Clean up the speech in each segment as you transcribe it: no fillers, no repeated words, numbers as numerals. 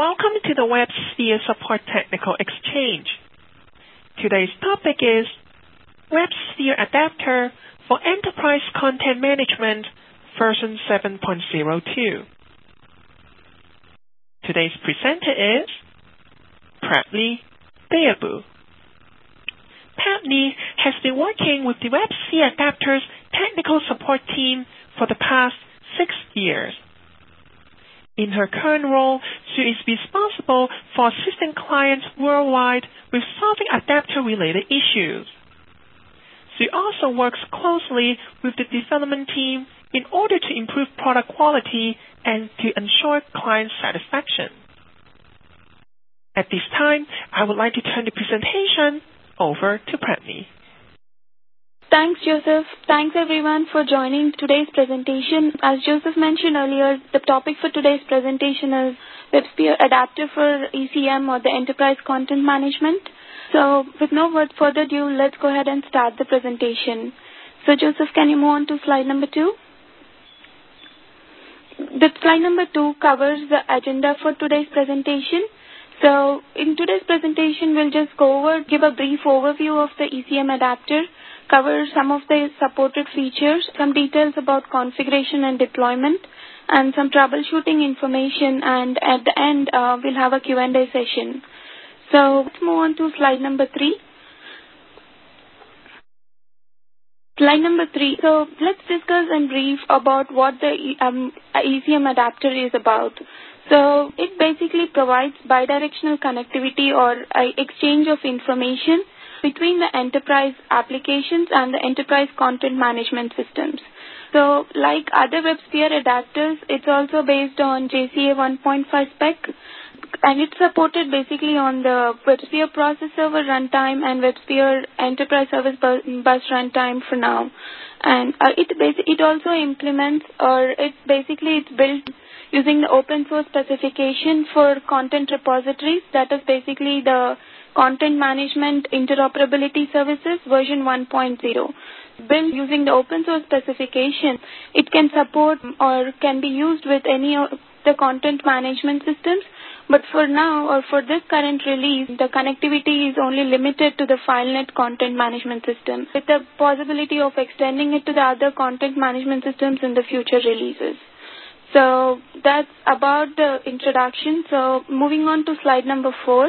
Welcome to the WebSphere Support Technical Exchange. Today's topic is WebSphere Adapter for Enterprise Content Management version 7.02. Today's presenter is Pratney Bayabu. Pratney has been working with the WebSphere Adapter's technical support team for the past 6 years. In her current role, she is responsible for assisting clients worldwide with solving adapter-related issues. She also works closely with the development team in order to improve product quality and to ensure client satisfaction. At this time, I would like to turn the presentation over to Pratney. Thanks, Joseph. Thanks, everyone, for joining today's presentation. As Joseph mentioned earlier, the topic for today's presentation is WebSphere Adapter for ECM, or the Enterprise Content Management. So, with no further ado, let's go ahead and start the presentation. So, Joseph, can you move on to slide number 2? The slide number 2 covers the agenda for today's presentation. So, in today's presentation, we'll just give a brief overview of the ECM adapter, cover some of the supported features, some details about configuration and deployment, and some troubleshooting information, and at the end, we'll have a Q&A session. So, let's move on to slide number 3. Slide number 3. So, let's discuss in brief about what the ECM adapter is about. So, it basically provides bidirectional connectivity or exchange of information between the enterprise applications and the enterprise content management systems. So, like other WebSphere adapters, it's also based on JCA 1.5 spec, and it's supported basically on the WebSphere Process Server runtime and WebSphere Enterprise Service Bus runtime for now. And it also implements, or it's built using the open source specification for content repositories. That is basically the Content Management Interoperability Services version 1.0. Built using the open source specification, it can support or can be used with any of the content management systems. But for now, or for this current release, the connectivity is only limited to the FileNet content management system, with the possibility of extending it to the other content management systems in the future releases. So that's about the introduction. So moving on to slide number 4.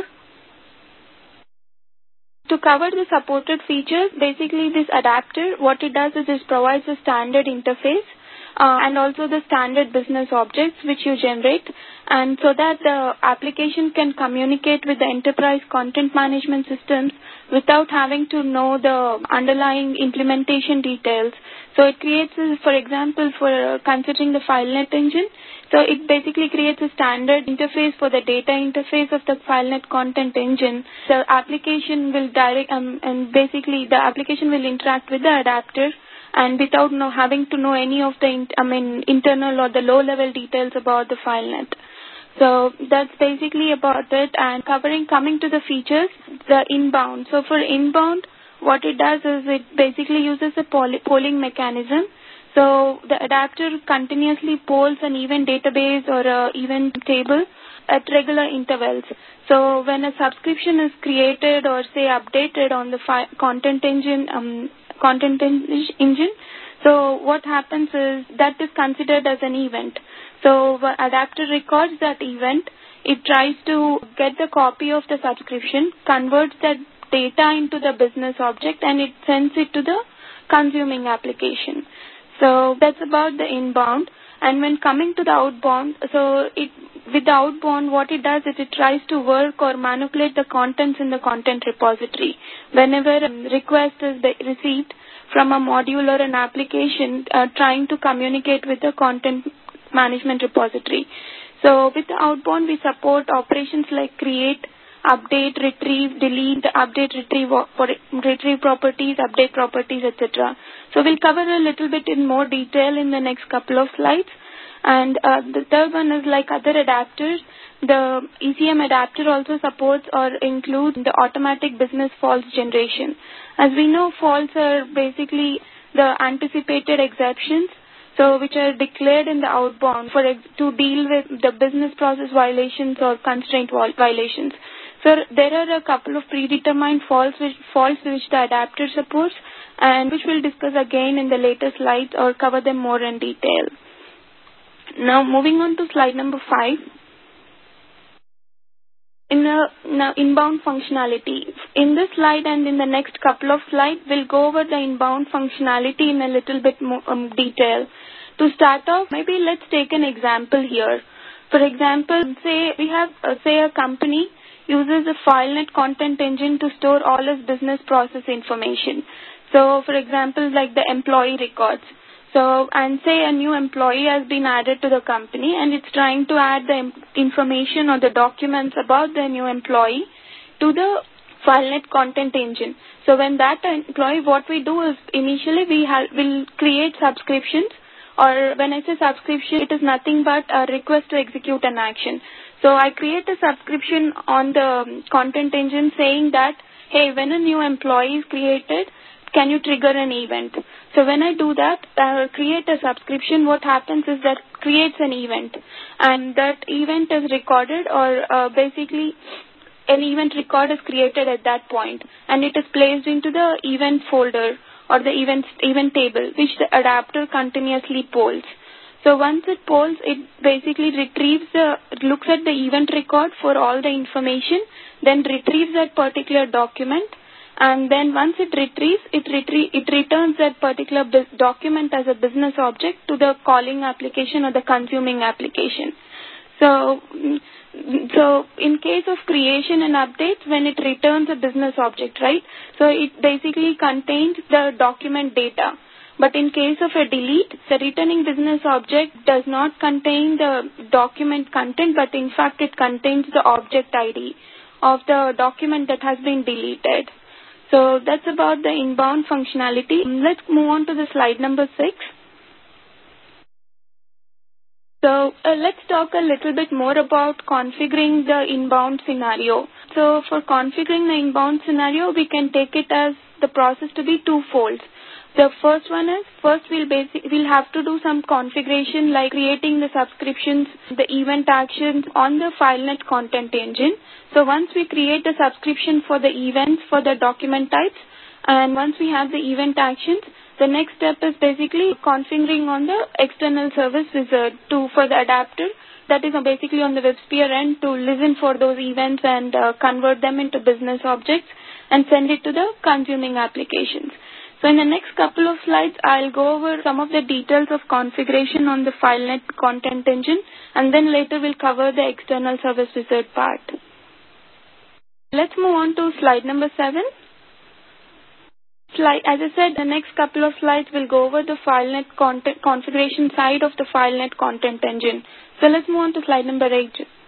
To cover the supported features, basically this adapter, what it does is it provides a standard interface and also the standard business objects which you generate, and so that the application can communicate with the enterprise content management systems without having to know the underlying implementation details. So it creates, for example, for considering the FileNet engine, so it basically creates a standard interface for the data interface of the FileNet content engine. The application will the application will interact with the adapter, and without having to know any of the internal or the low-level details about the FileNet. So that's basically about it. And coming to the features, the inbound. So for inbound, what it does is it basically uses a polling mechanism. So the adapter continuously polls an event database or an event table at regular intervals. So when a subscription is created or say updated on the content engine, so what happens is that is considered as an event. So the adapter records that event, it tries to get the copy of the subscription, converts that data into the business object, and it sends it to the consuming application. So that's about the inbound. And when coming to the outbound, with the outbound, what it does is it tries to work or manipulate the contents in the content repository. Whenever a request is received from a module or an application trying to communicate with the content management repository. So with the outbound, we support operations like create, update, retrieve, delete, update, retrieve properties, update properties, etc. So we'll cover a little bit in more detail in the next couple of slides. And the third one is like other adapters. The ECM adapter also supports or includes the automatic business false generation. As we know, false are basically the anticipated exceptions so which are declared in the outbound to deal with the business process violations or constraint violations. So there are a couple of predetermined faults which the adapter supports, and which we'll discuss again in the later slides or cover them more in detail. Now moving on to slide number 5. Now inbound functionality. In this slide and in the next couple of slides, we'll go over the inbound functionality in a little bit more detail. To start off, maybe let's take an example here. For example, say we have a company uses a FileNet content engine to store all its business process information. So, for example, like the employee records. So, and say a new employee has been added to the company and it's trying to add the information or the documents about the new employee to the FileNet content engine. So, when that employee, what we do is initially we'll create subscriptions, or when I say subscription, it is nothing but a request to execute an action. So, I create a subscription on the content engine saying that, hey, when a new employee is created, can you trigger an event? So when I do that, I will create a subscription. What happens is that creates an event, and that event is recorded, or basically an event record is created at that point, and it is placed into the event folder or the event table, which the adapter continuously polls. So once it polls, it basically looks at the event record for all the information, then retrieves that particular document. And then once it retrieves, it returns that particular document as a business object to the calling application or the consuming application. So in case of creation and updates, when it returns a business object, right? So it basically contains the document data. But in case of a delete, the returning business object does not contain the document content, but in fact it contains the object ID of the document that has been deleted. So that's about the inbound functionality. Let's move on to the slide number 6. So let's talk a little bit more about configuring the inbound scenario. So for configuring the inbound scenario, we can take it as the process to be twofold. The first one is, we'll have to do some configuration like creating the subscriptions, the event actions on the FileNet content engine. So once we create the subscription for the events for the document types, and once we have the event actions, the next step is basically configuring on the external service wizard for the adapter that is basically on the WebSphere end to listen for those events and convert them into business objects and send it to the consuming applications. So in the next couple of slides, I'll go over some of the details of configuration on the FileNet content engine, and then later we'll cover the external service wizard part. Let's move on to slide number 7. As I said, the next couple of slides will go over the FileNet configuration side of the FileNet content engine. So let's move on to slide number 8.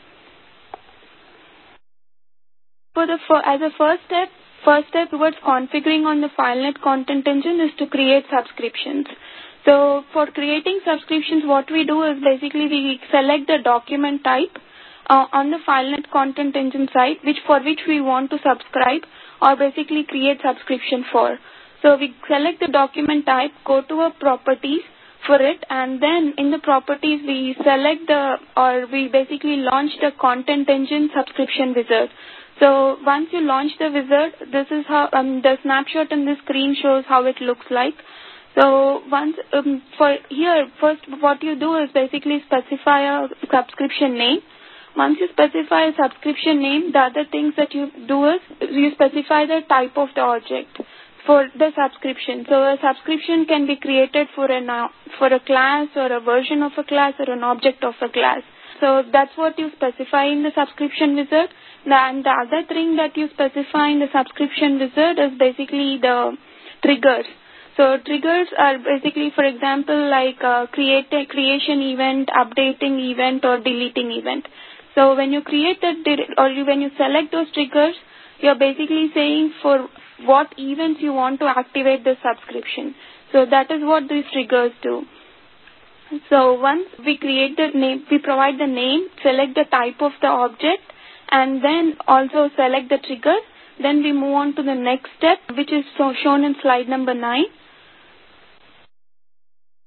As a first step towards configuring on the FileNet content engine is to create subscriptions. So for creating subscriptions, what we do is basically we select the document type on the FileNet content engine side, for which we want to subscribe or basically create subscription for. So we select the document type, go to a properties for it, and then in the properties we we basically launch the content engine subscription wizard. So once you launch the wizard, this is how the snapshot in the screen shows how it looks like. So once first what you do is basically specify a subscription name. Once you specify a subscription name, the other things that you do is you specify the type of the object for the subscription. So a subscription can be created for a class or a version of a class or an object of a class. So that's what you specify in the subscription wizard. And the other thing that you specify in the subscription wizard is basically the triggers. So triggers are basically, for example, like creation event, updating event, or deleting event. So when you create when you select those triggers, you're basically saying for what events you want to activate the subscription. So that is what these triggers do. So once we create the name, we provide the name, select the type of the object, and then also select the trigger. Then we move on to the next step, which is shown in slide number 9.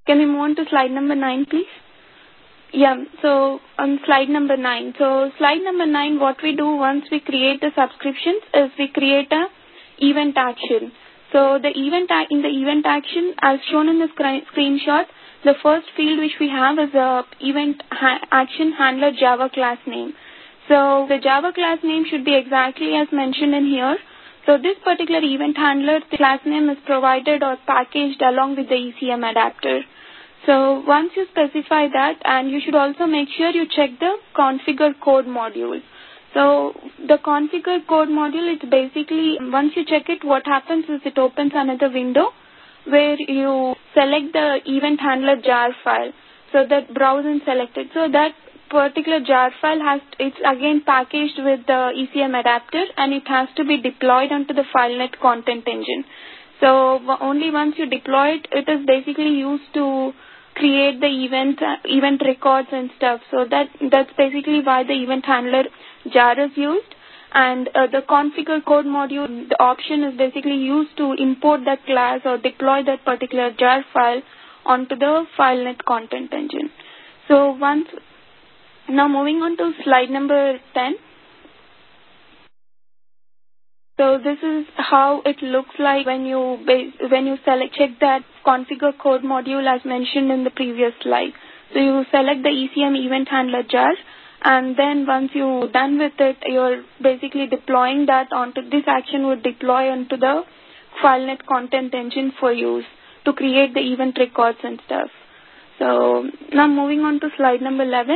Can we move on to slide number 9, please? Yeah, so on slide number 9. So slide number 9, what we do once we create the subscriptions is we create a event action. So the in the event action, as shown in the screenshot, the first field which we have is a event action handler Java class name. So the Java class name should be exactly as mentioned in here. So this particular event handler, the class name is provided or packaged along with the ECM adapter. So once you specify that, and you should also make sure you check the configure code module. So the configure code module is basically, once you check it, what happens is it opens another window where you select the event handler jar file. So that browse and select it. So that particular jar file it's again packaged with the ECM adapter, and it has to be deployed onto the FileNet content engine. So only once you deploy it, it is basically used to create the event records and stuff. So that's basically why the event handler jar is used. And the configure code module, the option is basically used to import that class or deploy that particular jar file onto the FileNet content engine. So now moving on to slide number 10. So this is how it looks like when you check that configure code module as mentioned in the previous slide. So you select the ECM event handler jar, and then once you're done with it, you're basically deploying that onto this action would deploy onto the FileNet content engine for use to create the event records and stuff. So now moving on to slide number 11.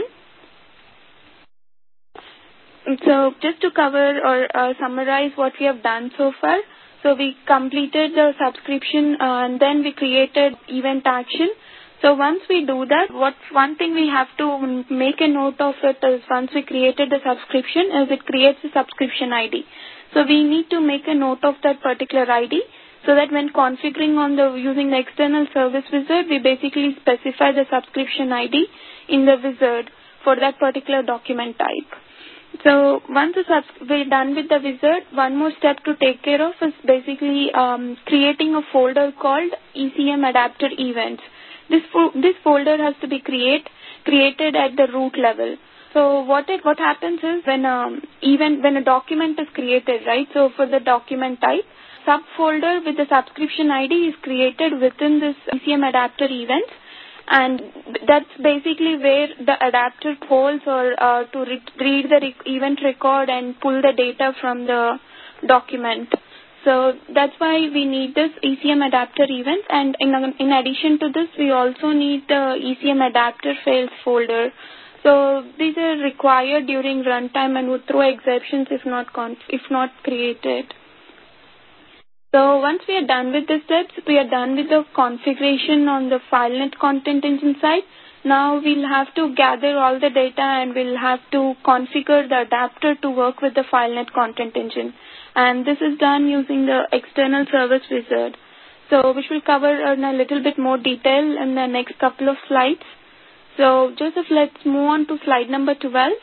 So just to cover or summarize what we have done so far. So we completed the subscription and then we created event action. So once we do that, one thing we have to make a note of it is once we created the subscription is it creates a subscription ID. So we need to make a note of that particular ID so that when configuring using the external service wizard, we basically specify the subscription ID in the wizard for that particular document type. So once we're done with the wizard, one more step to take care of is basically creating a folder called ECM adapter events. This folder has to be created at the root level. So what happens is when a document is created, right? So for the document type, subfolder with the subscription ID is created within this ECM adapter events. And that's basically where the adapter holds or to read the event record and pull the data from the document. So that's why we need this ECM adapter event. And in addition to this, we also need the ECM adapter fails folder. So these are required during runtime and would throw exceptions if not created. So once we are done with the steps, we are done with the configuration on the FileNet content engine side. Now we'll have to gather all the data and we'll have to configure the adapter to work with the FileNet content engine. And this is done using the external service wizard. So which we'll cover in a little bit more detail in the next couple of slides. So Joseph, let's move on to slide number 12.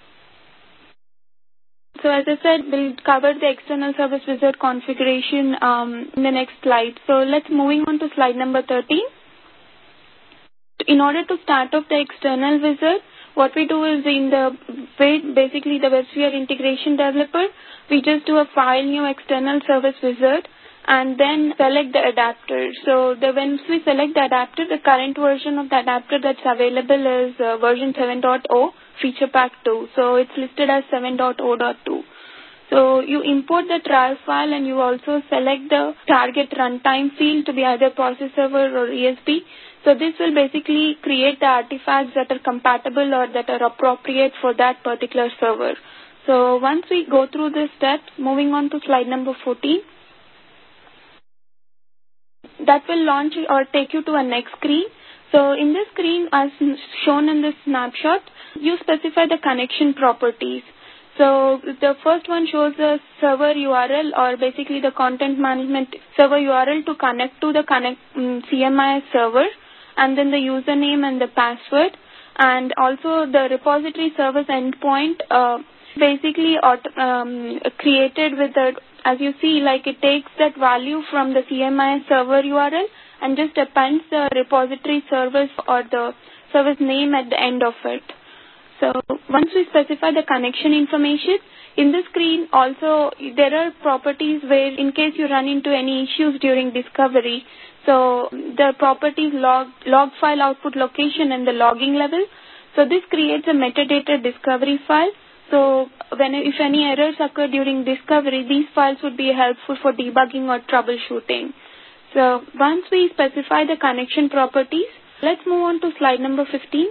So as I said, we'll cover the external service wizard configuration in the next slide. So let's moving on to slide number 13. In order to start off the external wizard, what we do is basically the WebSphere integration developer, we just do a file new external service wizard and then select the adapter. So once we select the adapter, the current version of the adapter that's available is version 7.0 feature pack 2. So it's listed as 7.0.2. So you import the trial file and you also select the target runtime field to be either process server or ESB. So this will basically create the artifacts that are compatible or that are appropriate for that particular server. So once we go through this steps, moving on to slide number 14. That will launch or take you to a next screen. So in this screen, as shown in this snapshot, you specify the connection properties. So the first one shows the server URL or basically the content management server URL to connect to the CMIS server, and then the username and the password, and also the repository service endpoint basically created with the, as you see, like it takes that value from the CMIS server URL and just appends the repository service or the service name at the end of it. So once we specify the connection information, in the screen also there are properties where in case you run into any issues during discovery, so the properties log file output location and the logging level. So this creates a metadata discovery file. So if any errors occur during discovery, these files would be helpful for debugging or troubleshooting. So once we specify the connection properties, let's move on to slide number 15.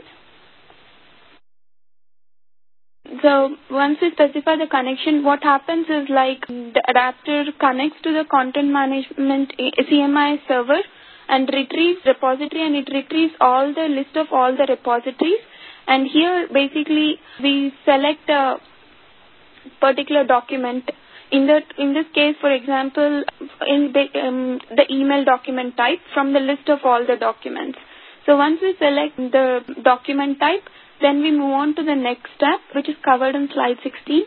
So once we specify the connection, what happens is like the adapter connects to the content management CMI server and retrieves repository, and it retrieves all the list of all the repositories. And here basically we select a particular document. In this case, for example, in the email document type from the list of all the documents. So once we select the document type, then we move on to the next step, which is covered in slide 16.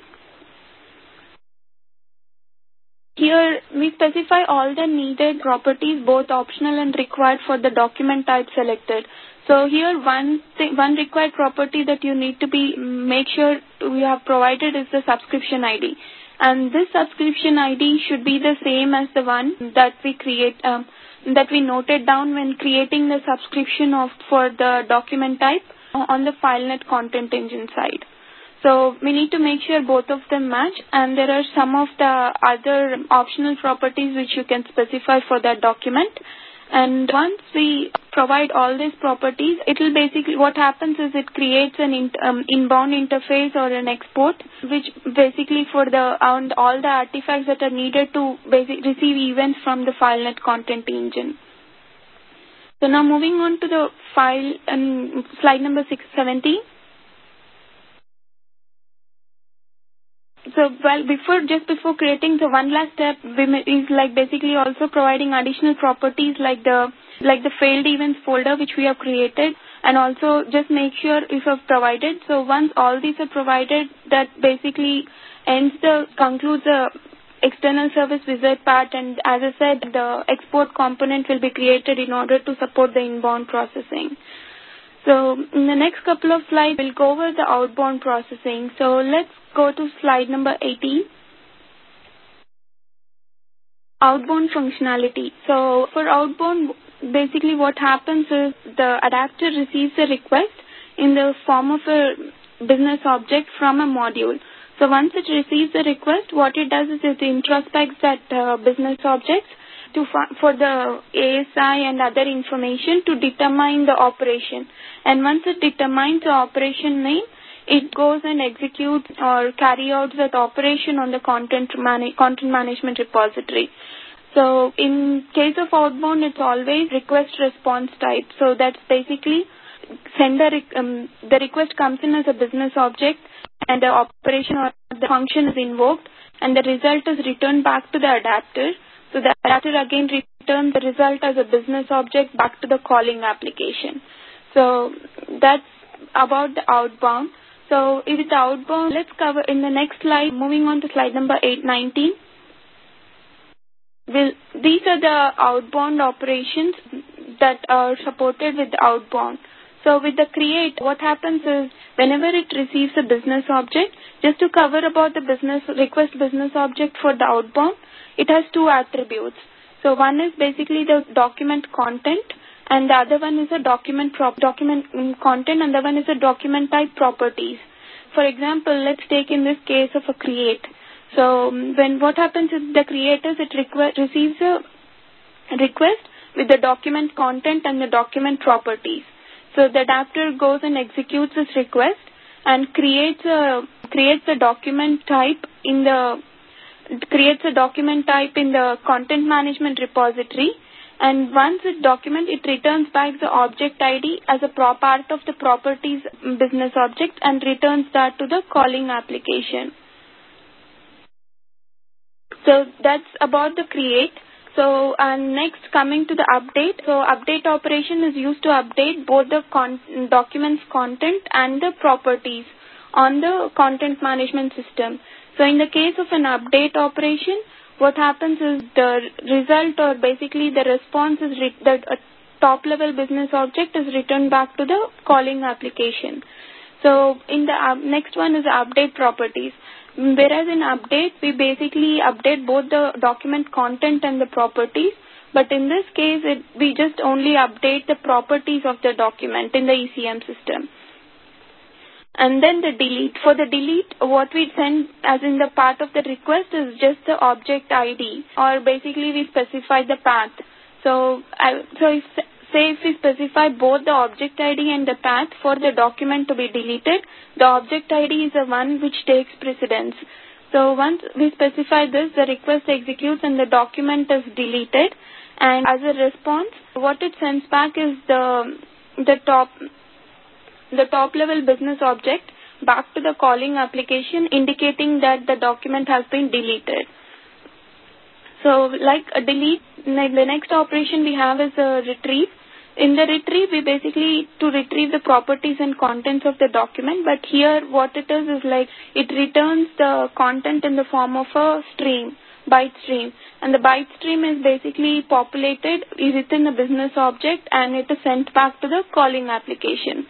Here we specify all the needed properties, both optional and required for the document type selected. So here one required property that you need to make sure we have provided is the subscription ID. And this subscription ID should be the same as the one that we noted down when creating the subscription for the document type on the FileNet content engine side. So we need to make sure both of them match, and there are some of the other optional properties which you can specify for that document. And once we provide all these properties, it will basically, what happens is it creates an inbound interface or an export, which basically for all the artifacts that are needed to receive events from the FileNet content engine. So now moving on to the file and slide number 670. So just before creating the one last step is like basically also providing additional properties like the failed events folder which we have created, and also just make sure if I've provided. So once all these are provided, that basically concludes the external service wizard part, and as I said, the export component will be created in order to support the inbound processing. So in the next couple of slides, we'll go over the outbound processing. So let's go to slide number 18. Outbound functionality. So for outbound, basically what happens is the adapter receives a request in the form of a business object from a module. So once it receives the request, what it does is it introspects that business object for the ASI and other information to determine the operation. And once it determines the operation name, it goes and executes or carry out that operation on the content management repository. So in case of outbound, it's always request response type. So that's basically the request comes in as a business object, and the operation or the function is invoked, and the result is returned back to the adapter. So the adapter again returns the result as a business object back to the calling application. So that's about the outbound. So with the outbound, let's cover in the next slide, moving on to slide number 19. These are the outbound operations that are supported with the outbound. So with the create, what happens is whenever it receives a business object, just to cover about the request business object for the outbound, it has two attributes. So one is basically the document content, and the other one is a document content, and the one is a document type properties. For example, let's take in this case of a create. So what happens is the creators, it receives a request with the document content and the document properties. So the adapter goes and executes this request and creates a document type in the content management repository. And once it returns back the object ID as a part of the properties business object and returns that to the calling application. So that's about the create. So next, coming to the update. So update operation is used to update both the document's content and the properties on the content management system. So in the case of an update operation, what happens is the result, or basically the response, is that a top-level business object is returned back to the calling application. So in the next one is update properties. Whereas in update, we basically update both the document content and the properties. But in this case, we just only update the properties of the document in the ECM system. And then the delete. For the delete, what we send as in the part of the request is just the object ID, or basically we specify the path. So if we specify both the object ID and the path for the document to be deleted, the object ID is the one which takes precedence. So once we specify this, the request executes and the document is deleted. And as a response, what it sends back is the top level business object back to the calling application, indicating that the document has been deleted. So like a delete, the next operation we have is a retrieve. In the retrieve, we basically to retrieve the properties and contents of the document, but here what it is like it returns the content in the form of a stream, byte stream, and the byte stream is basically populated within the business object and it is sent back to the calling application.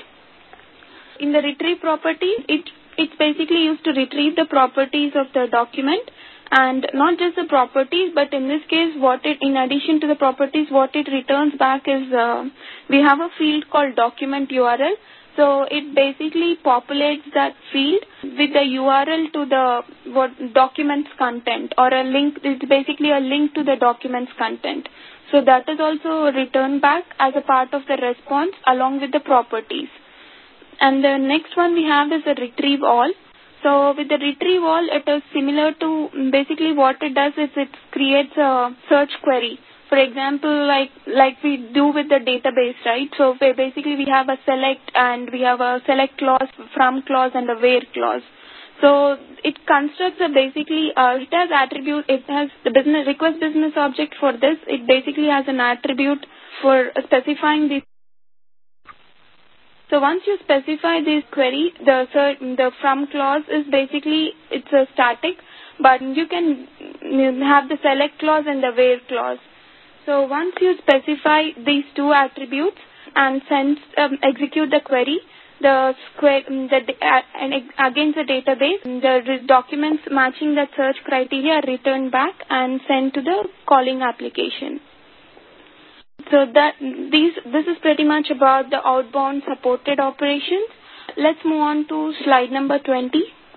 In the retrieve property, it's basically used to retrieve the properties of the document, and not just the properties, but in this case, in addition to the properties, what it returns back is we have a field called document URL. So it basically populates that field with the URL to the document's content, or a link. It's basically a link to the document's content. So that is also returned back as a part of the response along with the properties. And the next one we have is a retrieve all. So with the retrieve all, it is similar to basically what it does is it creates a search query. For example, like we do with the database, right? So basically we have a select, and we have a select clause, from clause, and a where clause. So it constructs it has attribute, it has the request business object for this. It basically has an attribute for specifying the. So once you specify this query, the from clause is basically, it's a static, but you can have the select clause and the where clause. So once you specify these two attributes and execute the query, against the database, the documents matching the search criteria are returned back and sent to the calling application. So this is pretty much about the outbound supported operations. Let's move on to slide number 20.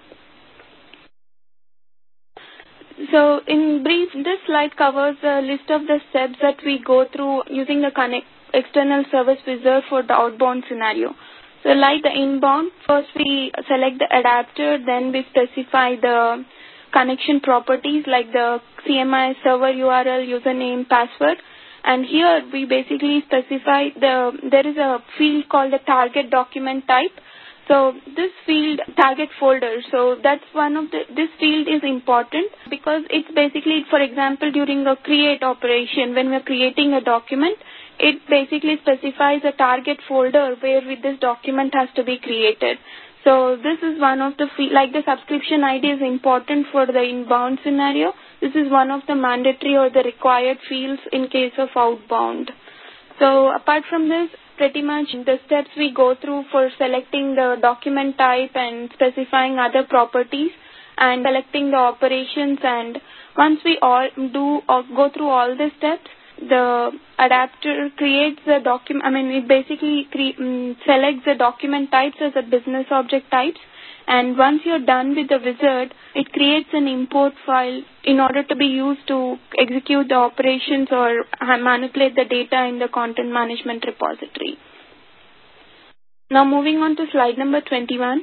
So in brief, this slide covers a list of the steps that we go through using the external service wizard for the outbound scenario. So like the inbound, first we select the adapter, then we specify the connection properties like the CMI, server URL, username, password. And here we basically specify there is a field called the target document type. So this field, target folder, so that's this field is important because it's basically, for example, during a create operation, when we're creating a document, it basically specifies a target folder where this document has to be created. So this is one of the like the subscription ID is important for the inbound scenario. This is one of the mandatory or the required fields in case of outbound. So apart from this, pretty much the steps we go through for selecting the document type and specifying other properties and selecting the operations, and once we all go through all the steps, the adapter creates the document. It basically selects the document types as a business object types. And once you're done with the wizard, it creates an import file in order to be used to execute the operations or manipulate the data in the content management repository. Now moving on to slide number 21.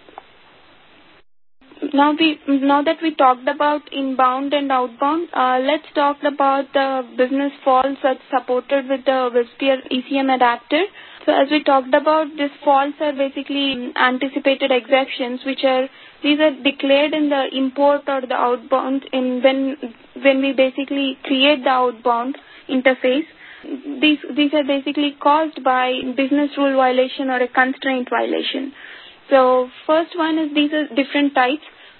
Now that we talked about inbound and outbound, let's talk about the business faults that's supported with the WebSphere ECM adapter. So as we talked about, these faults are basically anticipated exceptions, these are declared in the import or the outbound when we basically create the outbound interface. These are basically caused by business rule violation or a constraint violation. So first one is these are different types.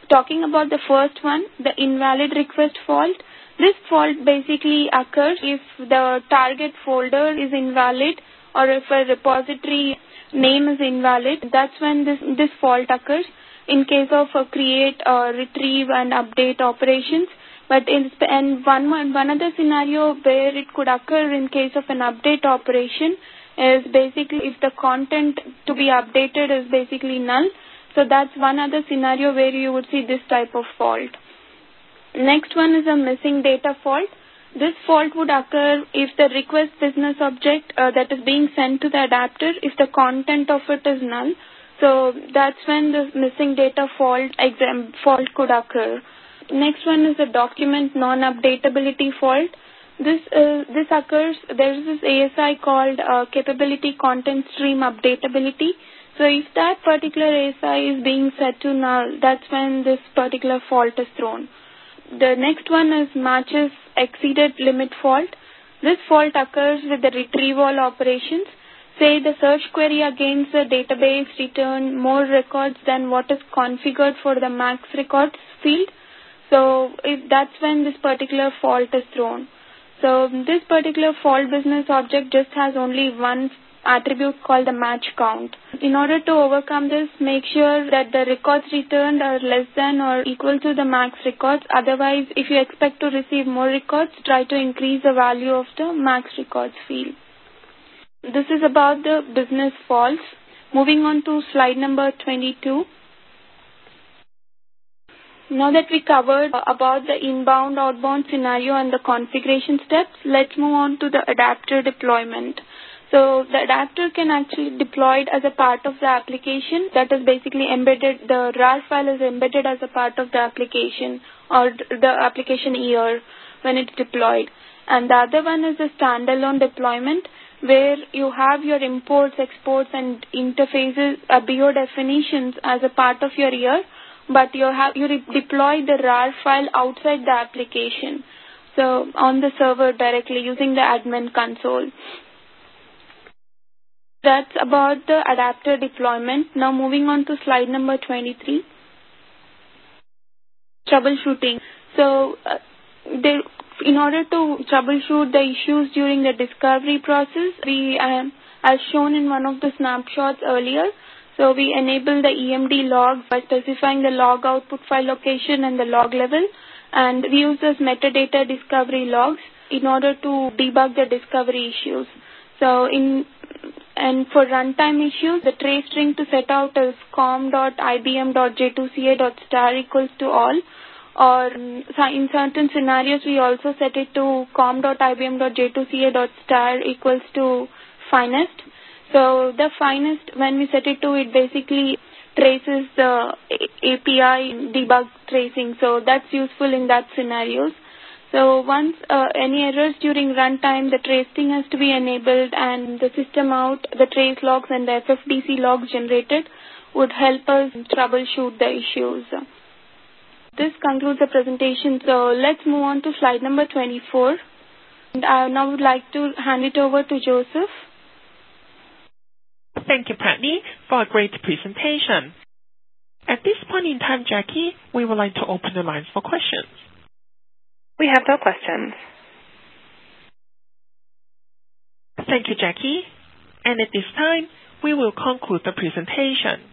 Talking about the first one, the invalid request fault. This fault basically occurs if the target folder is invalid or if a repository name is invalid. That's when this fault occurs in case of create, retrieve and update operations. But one other scenario where it could occur in case of an update operation is basically if the content to be updated is basically null. So that's one other scenario where you would see this type of fault. Next one is a missing data fault. This fault would occur if the request business object that is being sent to the adapter, if the content of it is null. So that's when the missing data fault could occur. Next one is the document non-updatability fault. This occurs, there is this ASI called capability content stream updatability. So if that particular ASI is being set to null, that's when this particular fault is thrown. The next one is matches exceeded limit fault. This fault occurs with the retrieval operations. Say the search query against the database return more records than what is configured for the max records field. So if that's when this particular fault is thrown. So this particular fault business object just has only one attribute called the match count. In order to overcome this, make sure that the records returned are less than or equal to the max records. Otherwise, if you expect to receive more records, try to increase the value of the max records field. This is about the business faults. Moving on to slide number 22. Now that we covered about the inbound, outbound scenario and the configuration steps, let's move on to the adapter deployment. So the adapter can actually be deployed as a part of the application. That is basically embedded, the RAR file is embedded as a part of the application or the application ER when it's deployed. And the other one is the standalone deployment where you have your imports, exports and interfaces, BO definitions as a part of your ER, but you deploy the RAR file outside the application. So on the server directly using the admin console. That's about the adapter deployment. Now moving on to slide number 23. Troubleshooting. So in order to troubleshoot the issues during the discovery process, we, as shown in one of the snapshots earlier, so we enable the EMD logs by specifying the log output file location and the log level, and we use this metadata discovery logs in order to debug the discovery issues. So and for runtime issues, the trace string to set out is com.ibm.j2ca.star equals to all, or in certain scenarios we also set it to com.ibm.j2ca.star equals to finest. So the finest, when we set it to, it basically traces the API debug tracing. So that's useful in that scenarios. So once any errors during runtime, the tracing has to be enabled and the system out, the trace logs and the FFDC logs generated would help us troubleshoot the issues. This concludes the presentation. So let's move on to slide number 24. And I now would like to hand it over to Joseph. Thank you, Pratney, for a great presentation. At this point in time, Jackie, we would like to open the lines for questions. We have no questions. Thank you, Jackie. And at this time, we will conclude the presentation.